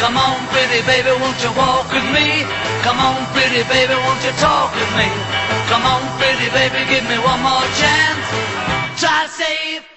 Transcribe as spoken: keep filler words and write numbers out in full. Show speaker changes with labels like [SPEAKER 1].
[SPEAKER 1] Come on, pretty baby, won't you walk with me? Come on, pretty baby, won't you talk with me? Come on, pretty baby, give me one more chance. Try to save